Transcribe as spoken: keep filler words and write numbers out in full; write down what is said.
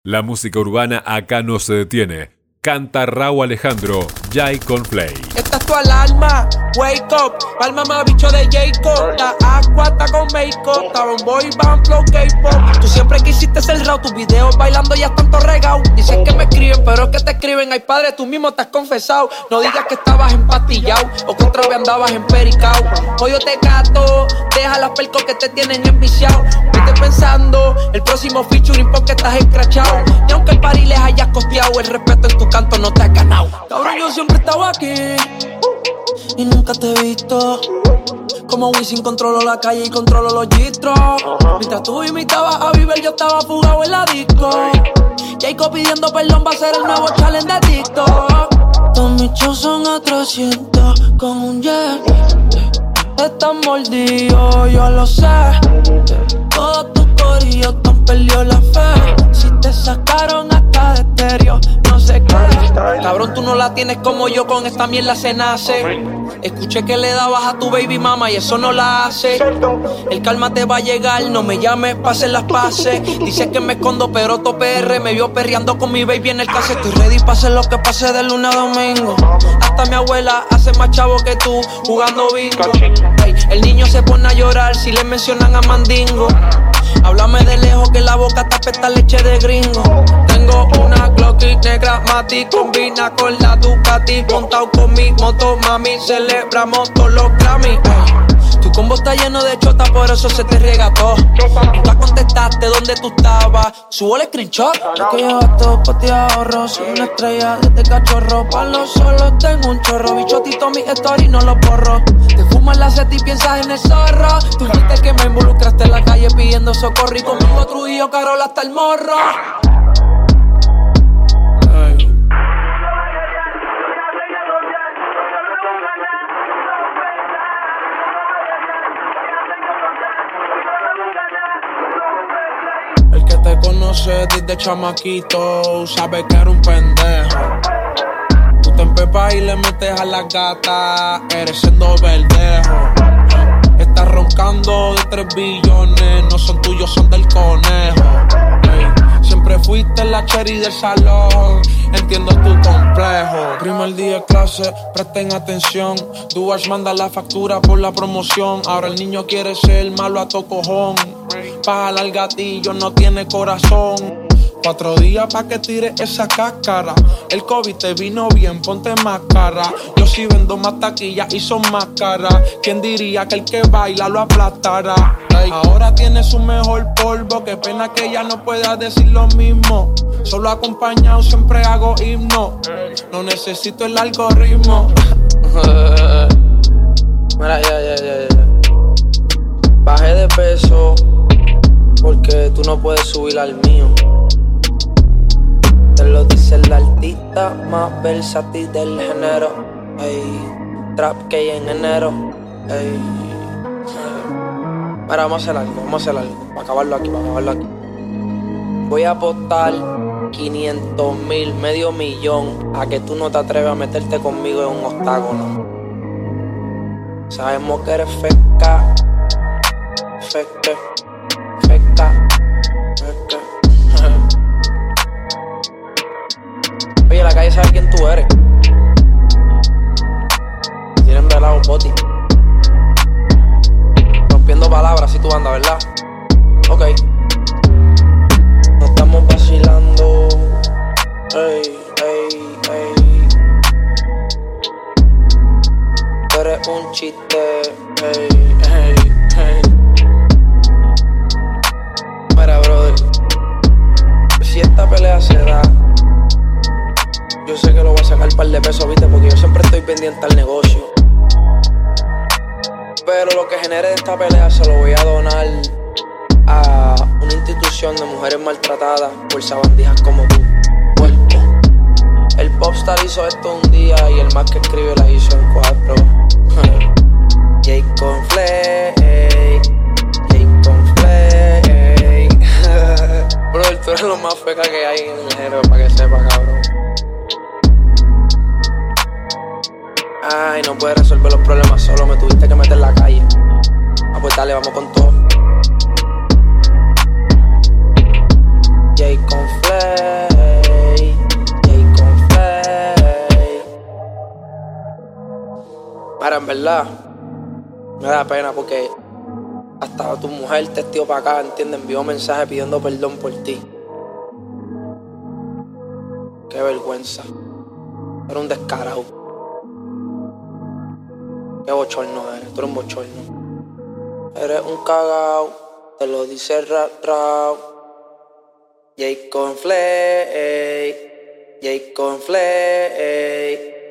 La música urbana acá no se detiene. Canta Rauw Alejandro, Jay con Flay. Esta es tu alarma, wake up. Pa'l mamá bicho de Jacob. La Aqua está con Meiko. Estaba un boy band, flow K-pop. Tú siempre quisiste ser Rauw. Tus videos bailando ya están todos regados. Dicen que me escriben, pero que te escriben. Ay padre, tú mismo te has confesado. No digas que estabas empastillado o que otra vez andabas empericao. Hoy yo te cato, deja las percos que te tienen enviciado. Vete pensando, el próximo featuring porque estás escrachado. Y aunque el party les hayas costeado, el respeto en tu canto no te ha ganado. Cabrón, yo siempre estaba aquí y nunca te he visto. Como Wisin controlo la calle y controlo los gistros. Mientras tú imitabas a Bieber, yo estaba fugado en la disco. Jacob pidiendo perdón va a ser el nuevo challenge de TikTok. Todos mis shows son a trescientos con un jet. Están mordidos, yo lo sé. Todos tus corillos te han perdido la fe. Si te sacaron hasta de estéreo, no sé qué. Cabrón, tú no la tienes como yo, con esta mierda se nace. Escuché que le dabas a tu baby mama y eso no la hace. El calma te va a llegar, no me llames pa' hacer las paces. Dices que me escondo, pero tu P R me vio perreando con mi baby en el case. Estoy ready pa' hacer lo que pase de lunes a domingo. Hasta mi abuela hace más chavo que tú jugando bingo. Hey, el niño se pone a llorar si le mencionan a Mandingo. Háblame de lejos que la boca te apesta leche de gringo. Tengo una Glocky negra Mati, combina con la Ducati. Montado con mi moto, mami, celebramos todos los Grammy. Ey, tu combo está lleno de chota, por eso se te riega todo. Nunca contestaste dónde tú estabas, subo el screenshot. Yo que llevas todo pa' ti ahorro, soy una estrella desde cachorro. Pa' los solos tengo un chorro, bichotito mis stories no los borro. Te fumas la seta y piensas en el zorro. Tú fuiste que me involucraste en la calle pidiendo socorro. Y conmigo Trujillo, Carol hasta el morro. El que te conoce desde chamaquito sabe que era un pendejo. Tú te empepas y le metes a la gata, eres siendo verdejo. Estás roncando de tres billones, no son tuyos, son del conejo. Hey, siempre fuiste la cherry del salón, entiendo tu complejo. Primer día de clase, presten atención. Duas manda la factura por la promoción. Ahora el niño quiere ser malo a to cojón. Pa' jalar gatillo no tiene corazón. Cuatro días pa' que tire esa cáscara. El COVID te vino bien, ponte máscara. Yo sí vendo más taquillas y son más caras. ¿Quién diría que el que baila lo aplastara? Hey, ahora tiene su mejor polvo. Qué pena que ella no pueda decir lo mismo. Solo acompañado siempre hago himno. No necesito el algoritmo. Mira, ya, ya, ya, ya. Bajé de peso porque tú no puedes subir al mío. Te lo dice el artista más versátil del género. Ey, trap que hay en enero. Ey, Mira, vamos a hacer algo, vamos a hacer algo. Para acabarlo aquí, para acabarlo aquí. Voy a apostar quinientos mil, medio millón, a que tú no te atreves a meterte conmigo en un octágono. Sabemos que eres feca. Feca. Feca. Feca. Oye, la calle sabe quién tú eres. Tienen velado boti. Rompiendo palabras si tú andas, ¿verdad? Ok. No estamos vacilando. Ey, ey, ey. Tú eres un chiste. Ey, ey, ey. Mira, brother. Si esta pelea se da, yo sé que lo voy a sacar un par de pesos, viste, porque yo siempre estoy pendiente al negocio. Pero lo que genere de esta pelea se lo voy a donar a una institución de mujeres maltratadas por sabandijas como tú, puerco. El popstar hizo esto un día y el más que escribe la hizo en cuatro. Jay con Flay, Jay con Flay. Bro, tú eres lo más feca que hay en el género, para que sepa, cabrón. Ay, no puedes resolver los problemas solo, me tuviste que meter en la calle. Ah, pues dale, vamos con todo. Jay con Flay. Mira, en verdad, me da pena porque hasta tu mujer, testigo para acá, ¿entiendes? Envió mensaje pidiendo perdón por ti. Qué vergüenza. Eres un descarado. Qué bochorno eres, tú eres un bochorno. Eres un cagao, te lo dice rap rap. J. Conflay, J. Conflay.